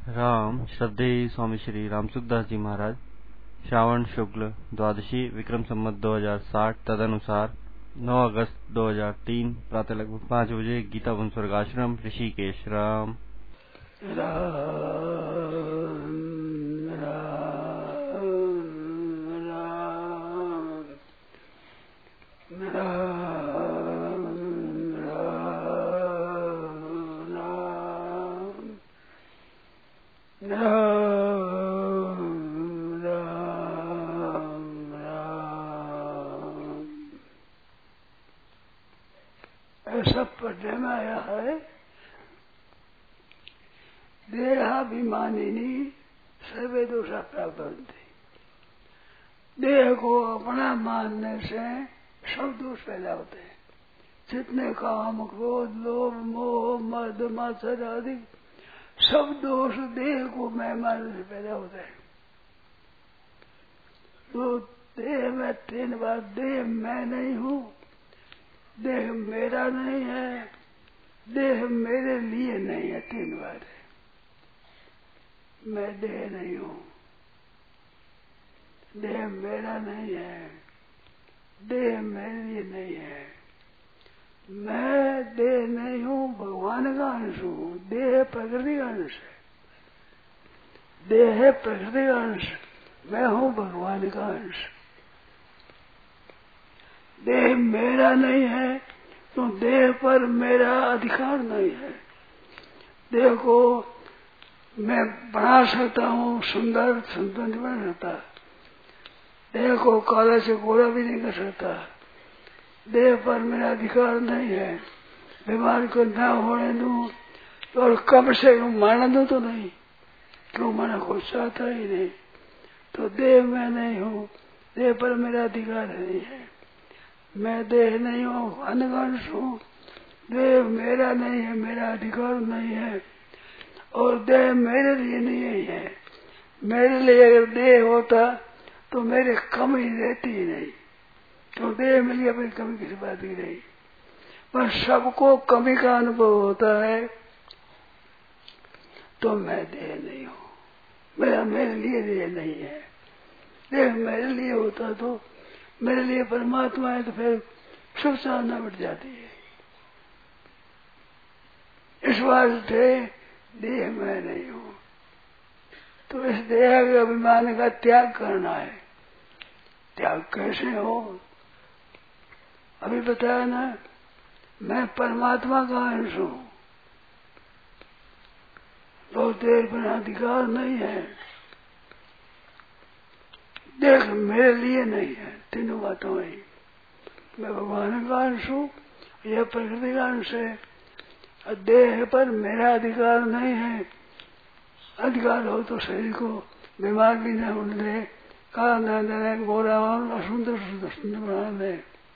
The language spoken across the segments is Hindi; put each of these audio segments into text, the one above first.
राम श्रद्धेय स्वामी श्री रामसुखदास जी महाराज श्रावण शुक्ल द्वादशी विक्रम संवत 2060 तदनुसार 9 अगस्त 2003 प्रातः लगभग 5 बजे गीता वन स्वर्गाश्रम ऋषिकेश। राम ऐसा पढ़ने में आया है, देहाभिमानिनी सर्वे दोषा प्राप्त होती। देह को अपना मानने से सब दोष पैदा होते हैं। जितने काम, क्रोध, लोभ, मोह, मद, मात्सर्य आदि सब दोष देह को मैं मानने से पैदा होते हैं। तो देह में 3 बार देह मैं नहीं हूँ, देह मेरा नहीं है, देह मेरे लिए नहीं है, 3 बार है। मैं देह नहीं हूँ, देह मेरा नहीं है, देह मेरे लिए नहीं है। मैं देह नहीं हूँ, भगवान का अंश हूँ। देह प्रकृति का अंश है, देह है प्रकृति का अंश, मैं हूँ भगवान का अंश। देह मेरा नहीं है तो देह पर मेरा अधिकार नहीं है। देह को मैं बना सकता हूँ, सुंदर सुंदर नहीं बना सकता। देह को काला से गोरा भी नहीं कर सकता। देह पर मेरा अधिकार नहीं है। बीमारी को न होने दूं और कब से मारना दूं तो नहीं, क्यों मारना कोई चाहता ही नहीं। तो देह मैं नहीं हूँ, देह पर मेरा अधिकार नहीं है। मैं देह नहीं हूँ, अनगंश हूँ। देह मेरा नहीं है, मेरा अधिकार नहीं है। और देह मेरे लिए नहीं है। मेरे लिए अगर देह होता तो मेरे कमी रहती ही नहीं। तो देह मिल गया, फिर कमी किसी बात की नहीं। पर सबको कमी का अनुभव होता है। तो मैं देह नहीं हूँ, मेरा मेरे लिए देह नहीं है। देह मेरे लिए होता तो मेरे लिए परमात्मा है, तो फिर सुख साधना बढ़ जाती है। इस वास्ते देह मैं नहीं हूँ। तो इस देह के अभिमान का त्याग करना है। त्याग कैसे हो? अभी बताया ना, मैं परमात्मा का अंश हूँ, तो देह पर अधिकार नहीं है। देह मेरे लिए नहीं है, तीनों बातों में मैं भगवान का अंश हूँ, यह प्रकृति का अंश है। देह पर मेरा अधिकार नहीं है। अधिकार हो तो शरीर को बीमार भी न होने दे, काला न देने, गोरा और सुंदर सुंदर सुंदर बना दे।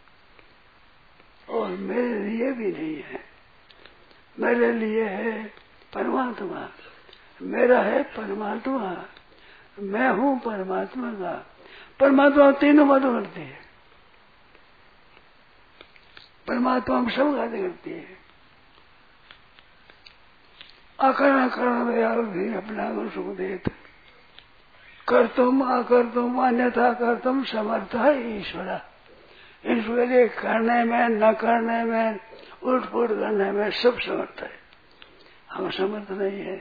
और मेरे लिए भी नहीं है, मेरे लिए है परमात्मा। मेरा है परमात्मा, मैं हूँ परमात्मा का। परमात्मा तीनों बातें करती है। परमात्मा हम सब बातें करती है। अकरण करण में अपना को सुख देत, कर तुम अकर तुम अन्यथा कर तुम समर्थ है ईश्वरा। ईश्वर के करने में, न करने में, उलट पुलट करने में सब समर्थ है। हम समर्थ नहीं है।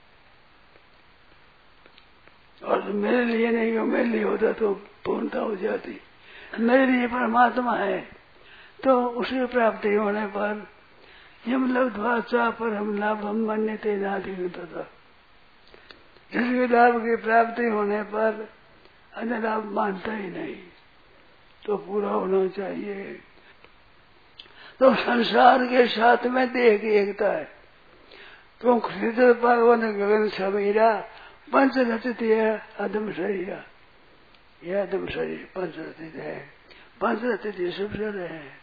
और मेरे लिए नहीं हो, मेरे लिए होता तो पूर्णता हो जाती। मेरे लिए परमात्मा है, तो उसी प्राप्ति होने पर यम लब्ध्वा पर हम लाभ हम मन्यते नाधिगत था। जिसके लाभ की प्राप्ति होने पर अन्य लाभ मानता ही नहीं, तो पूरा होना चाहिए। तो संसार के साथ में देह की एकता है। तो शीतल पावन गगन समीरा पंच रचित है अदम शरीर। यह अदम शरीर पंच रचित है। पंच रचित ये सब जड़ है।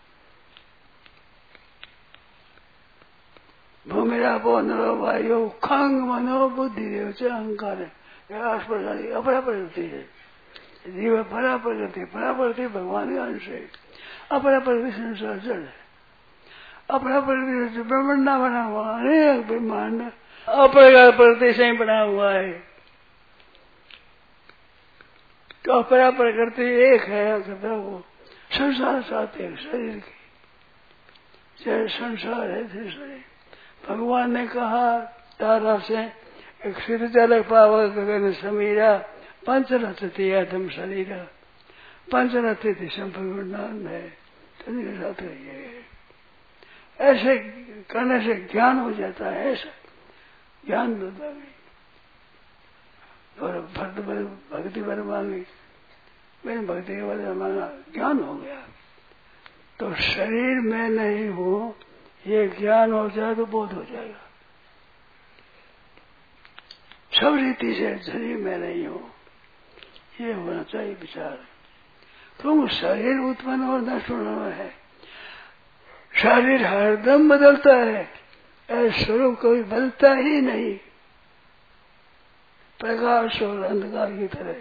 भूमिरापो नरो वायु खंग मनो बुद्धि अहंकार है। अपरा प्रकृति है। जीव परा प्रकृति, परा प्रकृति भगवान का अंश है। अपरा प्रकृति संसार जड़ है। अपरा प्रकृति ब्रह्मांड बना हुआ अनेक ब्रह्मांड अपरा प्रकृति से ही बना हुआ है। तो अपरा प्रकृति एक है, कहता वो संसार साथ एक शरीर की, चाहे संसार है थे शरीर। भगवान ने कहा तारा से एक सिर जल पावक गगन समीरा पंचरथि आत्म शरीर पंचरथि दिशम भगवान है। साथ ऐसे करने से ज्ञान हो जाता है, ऐसा ज्ञान देता है। और भक्ति पर मांगी, मैंने भक्ति के बाद मांगा, ज्ञान हो गया। तो शरीर में नहीं हो, ये ज्ञान हो जाए तो बोध हो जाएगा। सब रीति से शरीर में नहीं हो, ये होना चाहिए विचार। तुम शरीर उत्पन्न और नष्ट होना है, शरीर हरदम बदलता है, ऐसा स्वरूप कभी बदलता ही नहीं, प्रकाश और अंधकार की तरह।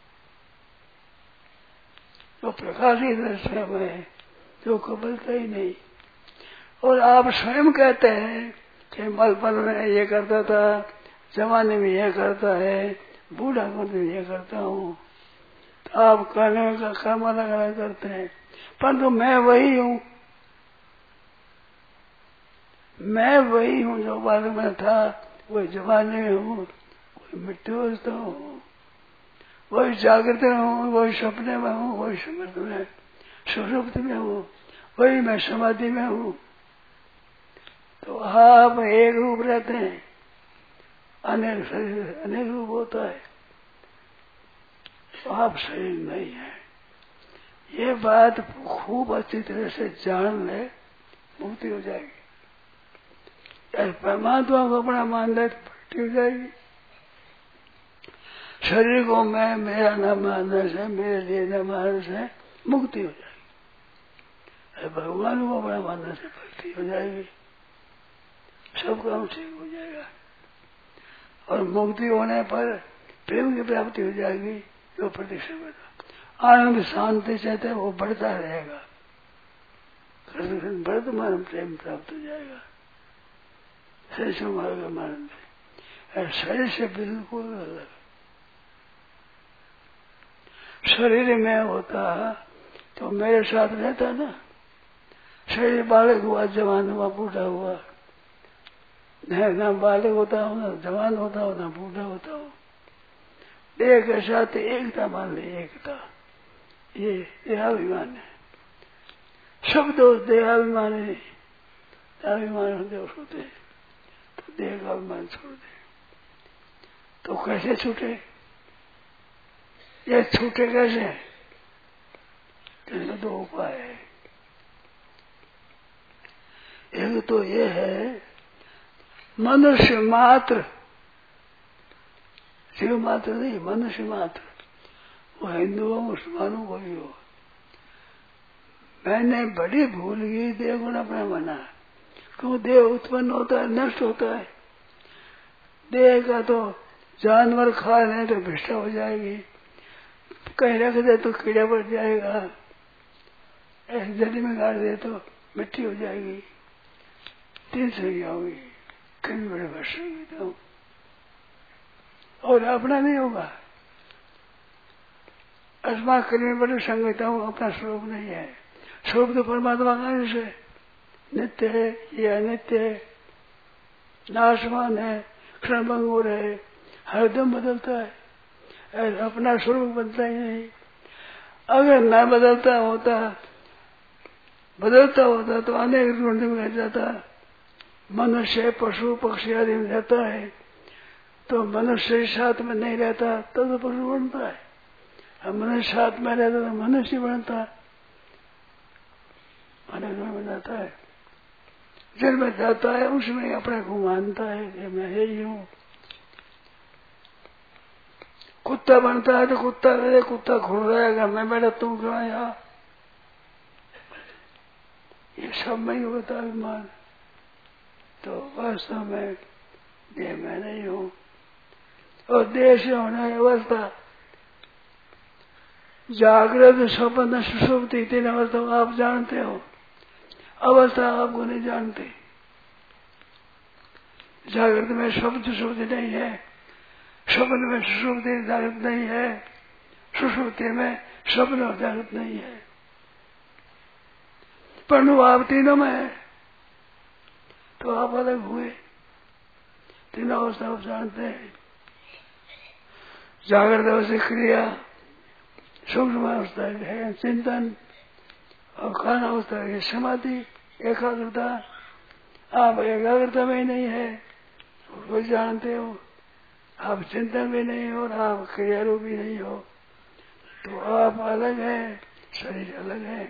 तो प्रकाश की तरह स्वयं है, जो बदलता ही नहीं। और आप स्वयं कहते हैं कि मलपल में ये करता था, जमाने में ये करता है, बूढ़ा में ये करता हूँ। तो आप कहने का काम अलग अलग करते हैं, परंतु मैं वही हूँ, मैं वही हूँ जो बाद में था, वही जमाने में हूँ, वही मृत्यु अवस्था हूँ, वही जागृत में हूँ, वही सपने में हूँ, वही समृद्ध में सुषुप्ति में हूँ, वही मैं समाधि में हूँ। तो आप एक रूप रहते हैं, अनेक शरीर अनेक रूप होता है, तो आप शरीर नहीं है। ये बात खूब अच्छी तरह से जान ले, मुक्ति हो जाएगी। परमात्मा को अपना मान ले तो मुक्ति हो जाएगी। शरीर को मैं मेरा न मानने से, मेरे लिए न मानने से मुक्ति हो जाएगी। भगवान को अपना मानने से भक्ति हो जाएगी, सब काम ठीक हो जाएगा। और मुक्ति होने पर प्रेम की प्राप्ति हो जाएगी, जो प्रतिष्ठा आनंद शांति चाहते हैं वो बढ़ता रहेगा, वर्तमान प्रेम प्राप्त हो जाएगा। शरीर मार्ग मानंद शरीर से बिल्कुल अलग। शरीर में होता तो मेरे साथ रहता ना, शरीर बालक हुआ, जवान हुआ, बूढ़ा हुआ, ना बालक होता हूँ, ना जवान होता हूँ, ना बूढ़ा होता हूँ। देह के साथ एकता मान ली, एकता, ये देहाभिमान है। सब दोष देहाभिमान है, अभिमान दोष होते हैं, तो देह का अभिमान छोड़ दे। तो कैसे छूटे? ये छूटे कैसे? इसका दो उपाय है। एक तो ये है मनुष्य मात्र, शिव मात्र नहीं, मनुष्य मात्र, वो हिंदू हो मुसलमानों को भी हो। मैंने बड़ी भूल की देह गुण अपना बना, क्यों देह उत्पन्न होता है, नष्ट होता है। देह का तो जानवर खा लें तो भ्रष्टा हो जाएगी, कहीं रख दे तो कीड़ा बढ़ जाएगा, ऐसे जली में गाड़ दे तो मिट्टी हो जाएगी, 3 संज्ञा होगी, कभी बड़े वर्ष तो और अपना नहीं होगा। अस्मा कर्मी बड़े संगीता हूँ, अपना स्वरूप नहीं है। स्वरूप तो परमात्मा का अंश है, नित्य है, ये अनित्य है, नाशवान है, क्षणभंगुर है, हरदम बदलता है, अपना स्वरूप बदलता ही नहीं। अगर न बदलता होता तो अनेक रूप में जाता, मनुष्य पशु पक्षी आदि में रहता है, तो मनुष्य साथ में नहीं रहता तो पशु बनता है, और मनुष्य साथ में रहता तो मनुष्य बनता है, अनेक रूप में जाता है। जिनमें जाता है उसमें अपने को मानता है कि मैं यही हूँ। कुत्ता बनता है तो कुत्ता घूर रहेगा, मैं बैठा तुम क्यों आया, ये सब में ही होता अभिमान। तो वास्तव में देह में नहीं हूँ, और देह से होने की अवस्था जागृत स्वप्न सुषुप्ति 3 अवस्था आप जानते हो, अवस्था आपको नहीं जानते। जागृत में शब्द नहीं है, स्वप्न में सुषुप्ति जागृत नहीं है, सुषुप्ति में स्वप्न और जागृत नहीं है, परंतु आप तीनों में है। तो आप अलग हुए। तीनों अवस्था आप जानते हैं। जागृत अवस्था क्रिया, सूक्ष्म अवस्था है चिंतन, और कारण अवस्था है समाधि एकाग्रता। आप एकाग्रता में ही नहीं है, वो जानते हो। आप चिंतन भी नहीं हो और आप क्रियारूप भी नहीं हो, तो आप अलग है, शरीर अलग है।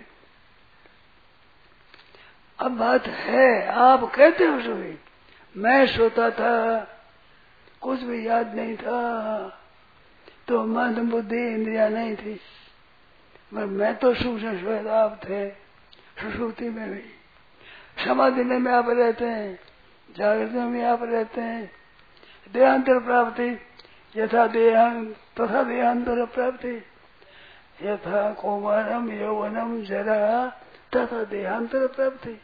अब बात है, आप कहते हो सोई मैं सोता था, कुछ भी याद नहीं था, तो मन बुद्धि इंद्रिया नहीं थी, मगर मैं तो सूक्ष्म श्वेत आप थे। सुषुप्ति में भी, समाधि में आप रहते हैं, जागृत में भी आप रहते हैं। देहांतर प्राप्ति यथा देहां तथा देहांतर प्राप्ति, यथा कौमारम यौवनम जरा तथा देहांतर प्राप्ति।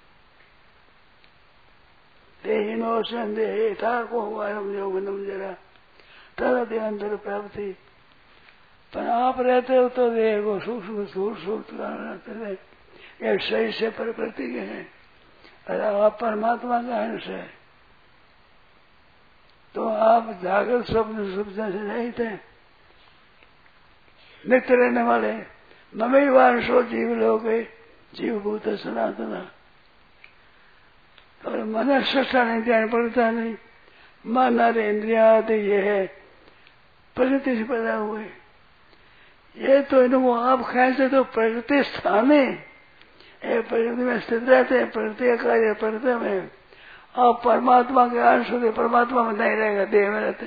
देहिनो संदेह था कौमारम यौवनम जरा तथा देहांतर प्राप्ति। पर आप रहते हो तो देह को सूक्ष्म सूक्ष्म ये शरीर से प्रकृति के हैं, और आप परमात्मा का अंश है। तो आप जागृत स्वप्न सुविधा से नहीं थे, नित्य रहने वाले। ममे वांशो जीव लोगे जीवभूत सनातना। और मन सृष्टा नहीं ध्यान पड़ता नहीं, मन और इंद्रिया ये है प्रकृति से पैदा हुए। ये तो इनको आप कैसे तो प्रकृति स्थान है, प्रकृति में स्थित रहते हैं, प्रकृति का कार्य प्रकृति में। आप परमात्मा के अंश होते, परमात्मा में नहीं रहेगा, देह में रहते।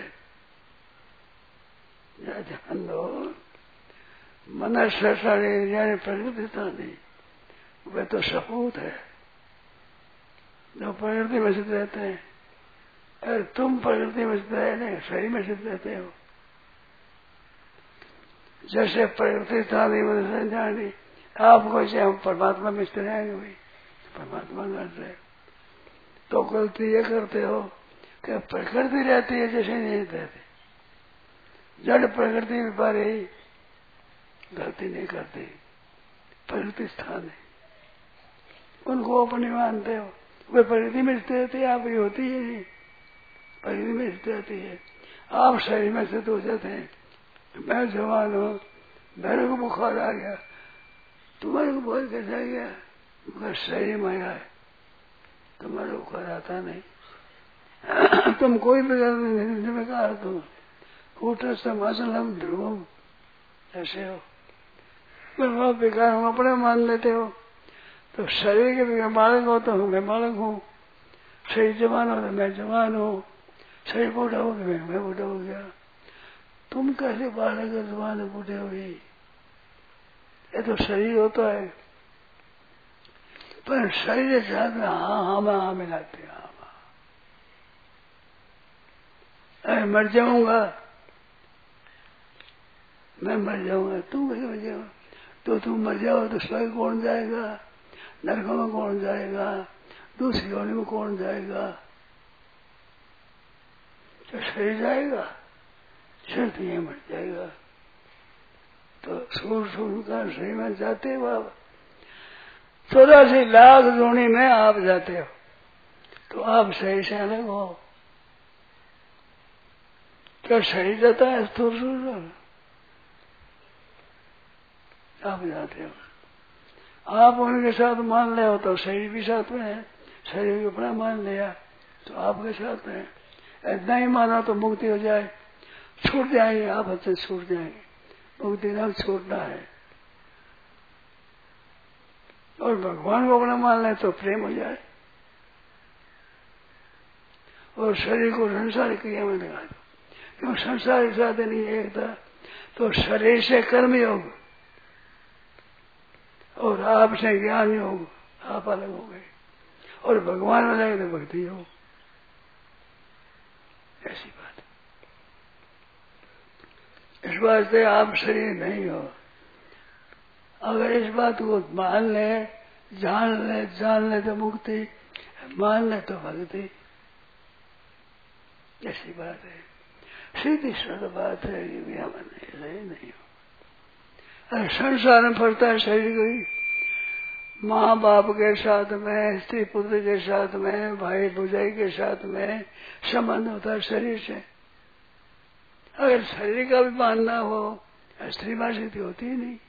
ध्यान दो, मन शरीर यानी प्रकृति तो नहीं, वे तो सपूत है जो प्रकृति में स्थित रहते हैं। अरे तुम प्रकृति में स्थित रहे, शरीर में स्थित रहते हो। जैसे प्रकृति स्थानी जानी आपको, से हम परमात्मा में स्थित रहेंगे भाई, परमात्मा कर रहे। तो गलती ये करते हो कि प्रकृति रहती है जैसे नहीं रहती, जड़ प्रकृति भी बारे ही गलती नहीं करती। प्रकृति स्थान है, उनको अपनी मानते हो। वे प्रकृति में स्थित रहती है, आप ही होती है नहीं, प्रकृति में स्थित रहती है। आप शरीर में स्थित हो जाते हैं। मैं जवान हूँ, मेरे को बुखार आ गया, तुम्हारे को बहुत कैसा गया, मगर शरीर में आया है, तुम्हारे बुखार आता नहीं। तुम कोई बेकार तुम कूटर समाचलम ध्रुवम ऐसे हो, मैं बेकार हूँ अपने मान लेते हो। तो शरीर के भी बालक हो तो मैं बालक हूँ, शरीर जवान हो तो मैं जवान हूँ, शरीर बूढ़ा हो गया मैं बूढ़ा हो गया। तुम कैसे बालक जवान बूढ़े हुई, ये तो शरीर होता है। पर शरीर के साथ में हाँ मिलाते हैं। अरे मर जाऊंगा, मैं मर जाऊंगा, तुम कैसे मर जाओ? तो तुम मर जाओ तो स्वर्ग कौन जाएगा, नरक में कौन जाएगा, दूसरी योनि में कौन जाएगा? तो शरीर जाएगा, शरीर तो ये मर जाएगा। तो सूर्य का शरीर में जाते हो आप, 84 लाख योनि में आप जाते हो, तो आप शरीर से अलग हो। क्या शरीर जाता है स्थूल सूर्य, आप जाते हो। आप उनके साथ मान ले हो तो शरीर भी साथ में है, शरीर को अपना मान लिया तो आपके साथ में है। नहीं माना तो मुक्ति हो जाए, छूट जाएंगे, आप हमसे छूट जाएंगे। मुक्ति ना छूटना है। और भगवान को अपना मान ले तो प्रेम हो जाए, और शरीर को संसारिक क्रिया में लगा दो। क्यों संसारिक साधन ही एक था, तो शरीर से कर्म योग और आपसे ज्ञान योग, आप अलग हो गए। और भगवान में लगे तो भक्ति योग, ऐसी बात। इस बात से आप शरीर नहीं हो। अगर इस बात को मान ले, जान ले तो मुक्ति, मान ले तो भक्ति। ऐसी बात है, सीधी सरल बात है। ये भी हमारे सही नहीं हो। अरे संसार में फरता है शरीर कोई, माँ बाप के साथ में, स्त्री पुत्र के साथ में, भाई भुजाई के साथ में संबंध होता है शरीर से। अगर शरीर का भी मानना हो, स्त्री मां स्थिति होती ही नहीं।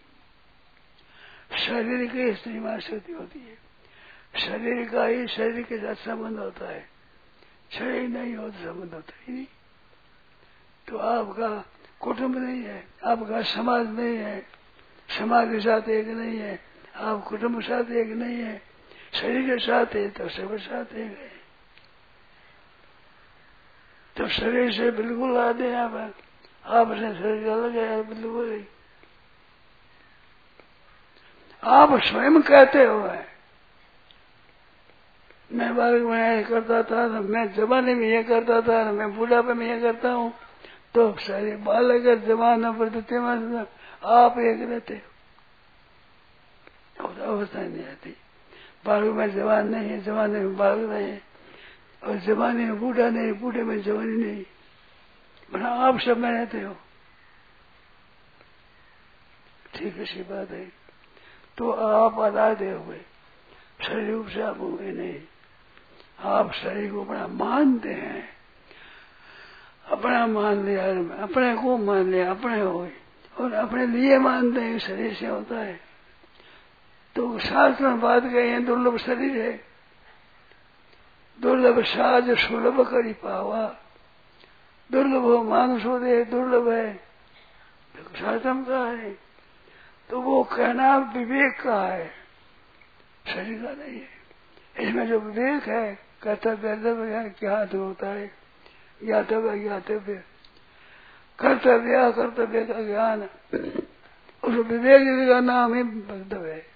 शरीर की स्त्री मां स्थिति होती है, शरीर का ही शरीर के साथ संबंध होता है। शरीर नहीं हो तो संबंध होता ही नहीं। तो आपका कुटुंब नहीं है, आपका समाज नहीं है, समाज के साथ एक नहीं है, आप कुटुंब के साथ एक नहीं है, शरीर के साथ है तो सब साथ एक है। तो शरीर से बिल्कुल आते हैं आपसे शरीर अलग है बिल्कुल ही। आप स्वयं कहते हो मैं बालक में ये करता था, मैं जवानी में ये करता था, मैं बुढ़ापे में ये करता हूँ। तो सारे बालक जवान प्रति आप एक रहते हो, अवस्था नहीं आती। बालक में जवान नहीं है, जवानी में बालक नहीं है, और जवानी में बूढ़ा नहीं, बूढ़े में जवानी नहीं, बड़ा आप सब में रहते हो। ठीक ऐसी बात है। तो आप अलादे हुए, शरीर से आप हुए नहीं। आप शरीर को अपना मानते हैं, अपना मान लिया, अपने को मान लिया, अपने हो और अपने लिए मानते हैं शरीर से होता है। तो शास्त्र में बात कही है दुर्लभ शरीर है, दुर्लभ साज सुलभ करी पावा, दुर्लभ हो मानुष हो दे दुर्लभ है, तो शास्त्र में कहा है। तो वो कहना विवेक का है, शरीर का नहीं है। इसमें जो विवेक है, कर्तव्य क्या होता है, ज्ञातव्य ज्ञातव्य, कर्तव्य कर्तव्य का ज्ञान, उस विवेक का नाम ही वक्तव्य है।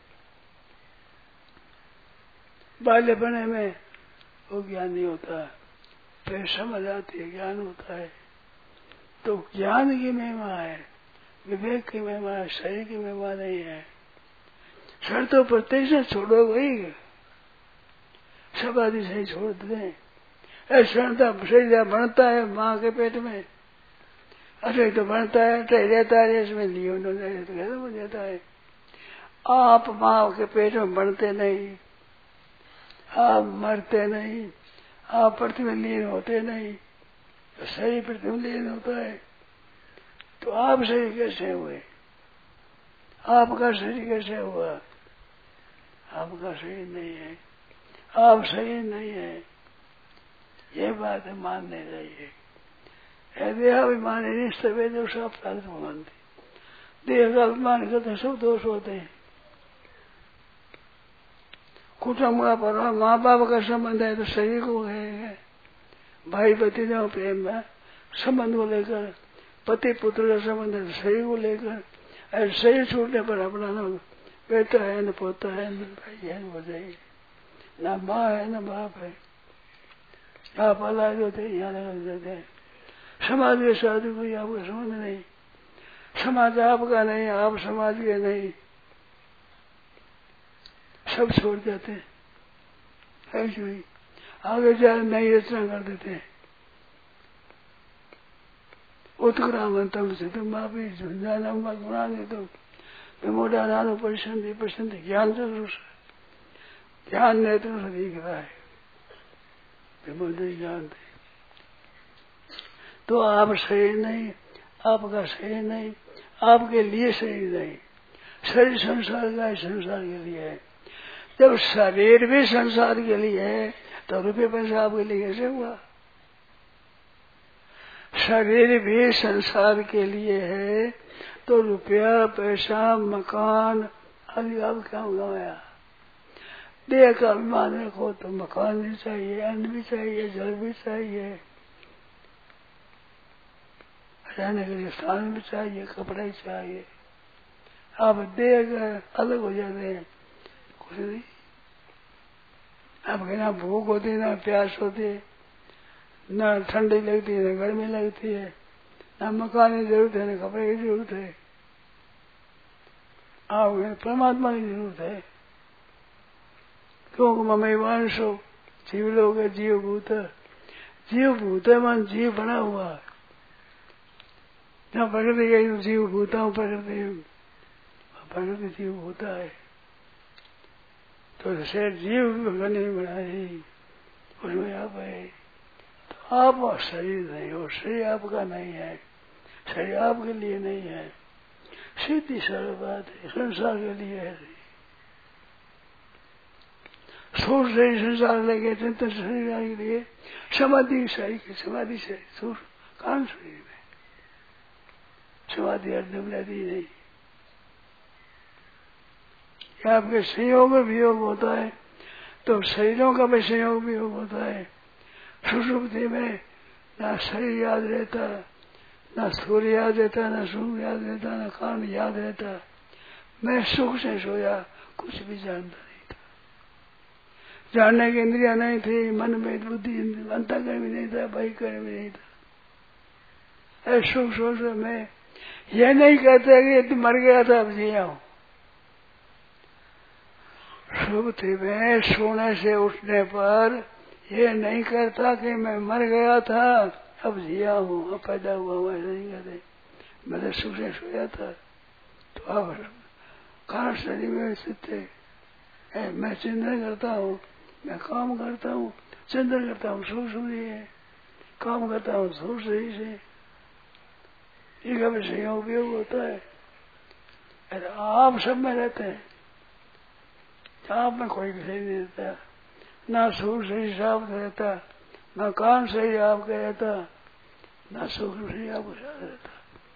बाल्यपने में वो ज्ञान नहीं होता, फिर समझ आती है, ज्ञान होता है। तो ज्ञान की महिमा है, विवेक की महिमा है, शरीर की महिमा नहीं है। शर्तों प्रत्येक से छोड़ो वही सब आदि सही छोड़ दें। ऐसा शरीर बनता है माँ के पेट में, अरे तो बनता है रहता है, इसमें लियो न तो खत्म हो जाता है। आप माँ के पेट में बनते नहीं, आप मरते नहीं, आप पृथ्वी में लीन होते नहीं, तो शरीर पृथ्वी में लीन होता है। तो आप शरीर कैसे हुए, आपका शरीर कैसे हुआ? आपका शरीर नहीं है, आप शरीर नहीं है, ये बात है मानने चाहिए। देहाभिमानी निष्ठवे दोष अपराध मानते, देह का अभिमान करते सब दोष होते हैं। कुटुंब का परिवार माँ बाप का संबंध है तो शरीर को है, भाई भतीजों प्रेम में संबंध को लेकर, पति पुत्र का संबंध है तो शरीर को लेकर। ऐसे शरीर छूटने पर अपना न बेटा है, न पोता है, न भाई है, न भजाई, न माँ है, न बाप है, आप अलग होते यहाँ लग जाते हैं। समाज के साथ कोई आपका संबंध नहीं, समाज आपका नहीं, आप समाज के नहीं, सब छोड़ जाते हैं। ऐसे ही आगे जाए नई रचना कर देते हैं। उत्क्रामंतम से तुम आप ही झुंझाना गुणा दे दो, विमोड़ा नानो परिसंधि ज्ञान जरूर ध्यान नेत्र दिख रहा है, विमोदे जानते। तो आप शरीर नहीं, आपका शरीर नहीं, आपके लिए शरीर नहीं। शरीर संसार का है, संसार के लिए है। जब शरीर भी संसार के लिए है तो रुपये पैसा आपके लिए कैसे हुआ? शरीर भी संसार के लिए है तो रुपया पैसा मकान आदि आप क्या गवाया? देह का अभिमान रखो तो मकान भी चाहिए, अन्न भी चाहिए, जल भी चाहिए, रहने के लिए स्थान भी चाहिए, कपड़ा ही चाहिए। आप देह अलग हो जाते हैं, कुछ नहीं। आपके ना भूख होती, ना प्यास होती, ना ठंडी लगती है, ना गर्मी लगती है, ना मकान की जरूरत है, ना कपड़े की जरूरत है। आप परमात्मा की जरूरत है। क्योंकि ममई वांशो जीव लोग जीव भूत, जीव भूत है मन जीव बना हुआ है। जहाँ प्रकृति गई तो जीव भूता हूँ प्रकृति जीव होता है। तो शरीर जीव भगवान ने बनाए उसमें आप है। तो आप शरीर नहीं हो, शरीर आपका नहीं है, शरीर आपके लिए नहीं है। सीधी सरल बात है, संसार के लिए है। सूर शरीर संसार लगे चिंतन शरीर के लिए समाधि शरीर समाधि शरीर सूर कान शरीर में समाधि अर्थ बुलाती नहीं। आपके संयोग में वियोग होता है तो शरीरों का भी संयोग वियोग होता है। सुषुप्ति में ना शरीर याद रहता, ना सूर्य याद रहता, ना सूर्य याद रहता, ना कान याद रहता। मैं सुख से सोया, कुछ भी जानता नहीं था। जानने की इंद्रिया नहीं थी, मन में बुद्धि अंतःकरण भी नहीं था, बाह्यकरण भी नहीं था। ऐसे सुख सोच में यह नहीं कहते कि तुम मर गया था अब जिया हूं। सुबह में सोने से उठने पर ये नहीं कहता कि मैं मर गया था अब जिया हूँ, अब पैदा हुआ हूँ, ऐसा नहीं कहते। मैं तो सुख से सोया था। तो अब कारण शरीर में स्थित थे। मैं चिंतन करता हूँ, मैं काम करता हूँ, चिंतन करता हूँ सुख सुधी है, काम करता हूँ सुख सही से। एक अब संयोग उपयोग होता है। अरे आप सब में रहते हैं, आप में कोई सही नहीं रहता, ना सुख सही साफ रहता, ना कान सही आपका रहता, ना सुख सही आपको साथ रहता।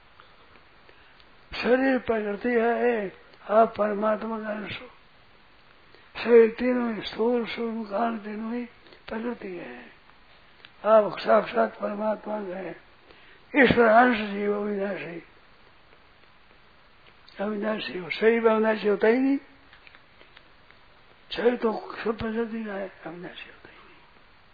शरीर प्रकृति है, आप परमात्मा का अंश हो। शरीर तीनों ही स्थूल सूक्ष्म कान तीनों ही प्रकृति है। आप साक्षात परमात्मा है। ईश्वर अंश जीव अविनाशी, अविनाशी हो। शरीर अविनाशी होता ही नहीं, शरीर तो सब प्रकृति का है, अविनाशी होता ही नहीं।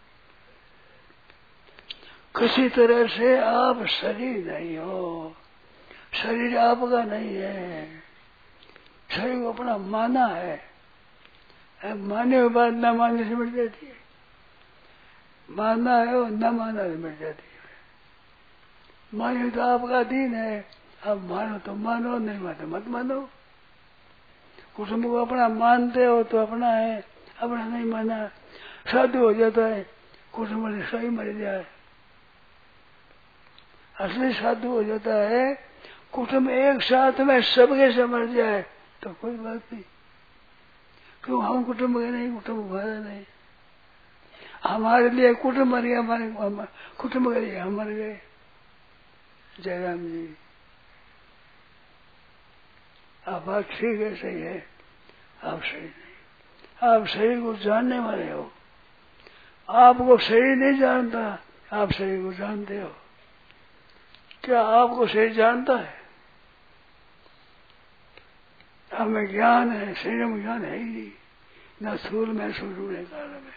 किसी तरह से आप शरीर नहीं हो, शरीर आपका नहीं है। शरीर को अपना माना है, माने के बाद न मानने से मिट जाती है। मानना है और न मानना से मिट जाती है। माने तो आपका दीन है, अब मानो तो मानो, नहीं मानो मत मानो। कुसुम को अपना मानते हो तो अपना है, अपना नहीं माना साधु हो जाता है। कुसुम सही मर जाए, असली साधु हो जाता है। कुटुंब एक साथ में सबके से मर जाए तो कोई बात नहीं। क्यों हम कुटुंब के नहीं, कुटुंब हमारा नहीं। हमारे लिए कुटुंब मर गया, हमारे कुटुंब के लिए हम मर गए। जयराम जी, आप बात ठीक है, सही है। आप सही नहीं, आप शरीर को जानने वाले हो। आपको शरीर नहीं जानता, आप शरीर को जानते हो। क्या आपको शरीर जानता है? हमें ज्ञान है, शरीर में ज्ञान है ही नहीं, न स्थूल में सूक्ष्म में कारण में।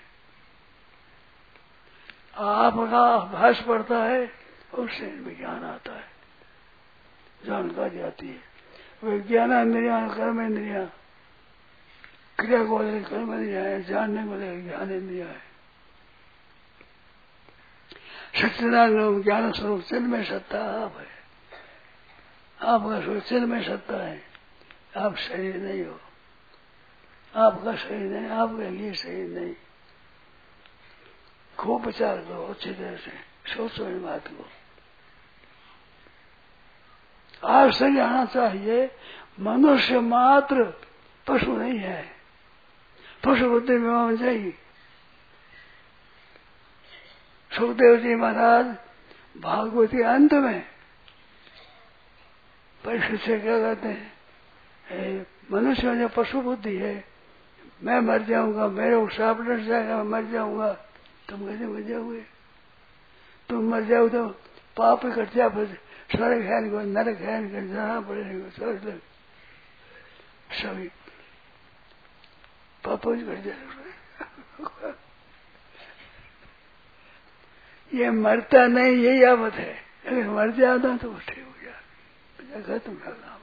आपका अभ्यास पड़ता है और शरीर में ज्ञान आता है, जानकारी आती है। विज्ञान इंद्रिया, कर्म इंद्रिया, क्रिया को लेकर कर्म इंद्रिया है, जानने को लेकर ज्ञान इंद्रिया है। सच्चिदानंद ज्ञान स्वरूप चिन्ह में सत्ता आप है। आपका स्वरूप चिन्ह में सत्ता है, आप शरीर नहीं हो। आपका शरीर नहीं, आपके लिए शरीर नहीं। खूब विचार करो अच्छी तरह से, सोचो इन बात को। आप सही आना चाहिए, मनुष्य मात्र पशु नहीं है। पशु बुद्धि में होनी चाहिए। सुखदेव जी महाराज भागवती अंत में परीक्षित से क्या कहते हैं, मनुष्य जो पशु बुद्धि है, मैं मर जाऊंगा, मेरे को श्राप लग जाएगा, मैं मर जाऊंगा। तुम कैसे मर जाओगे? तुम मर जाओ तो पाप इकट्ठ जा, फिर स्वर्ग है इनको, नरक है इनको, जाना पड़ेगा स्वर्ग लग, सभी पाप इकट्ठ जाएगा। ये मरता नहीं, यही आफत है। अगर मर जाता तो ठीक हो जाए, खत्म करना।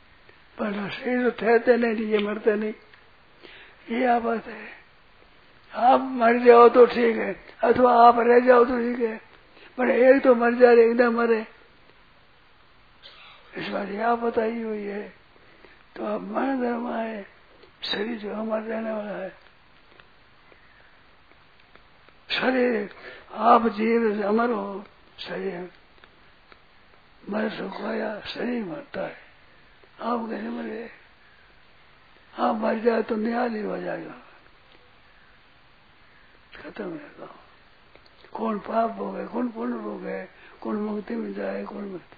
पर शरीर तो ठहरते नहीं, ये मरता नहीं, ये आफत है। आप मर जाओ तो ठीक है, अथवा आप रह जाओ तो ठीक है, पर एक तो मर जाए एक न मरे, इस बात आप बताई हुई है। तो अब मन धर्म है, शरीर जो हमारा रहने वाला है, शरीर आप जीव अमर हो, शरीर मर सुखाया, शरीर मरता है, आप कैसे मरे? आप मर जाए तो निहाल ही हो जाएगा, खत्म है काम। कौन पाप भोगे, कौन पुण्य भोगे, कौन मुक्ति में जाए, कौन मुक्ति,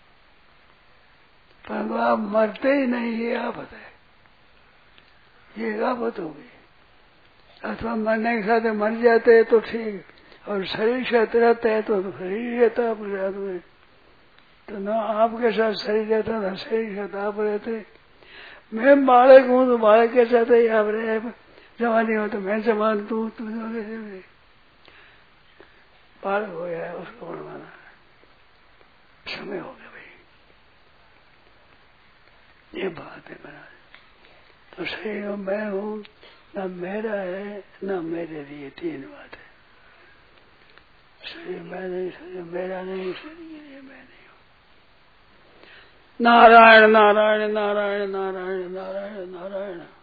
परंतु आप मरते ही नहीं, ये आफत है, ये आफत होगी। अथवा मरने के साथ मर जाते हैं तो ठीक, और शरीर साथ रहता है तो शरीर रहता है आपके साथ में, तो ना आपके साथ शरीर रहता ना शरीर के साथ आप रहते। मैं बालक हूँ तो बालक के साथ ही आप रहे, जवानी हो तो मैं जवान तू बालक हो गया, उसको बनवाना समय हो गया भाई, ये बात है महाराज। तो शरीर मैं हूँ, न मेरा है न मेरे लिए, तीन बात है। शरीर मैं नहीं, शरीर मेरा नहीं, शरीर ये मैं नहीं हूँ। नारायण नारायण नारायण नारायण नारायण नारायण।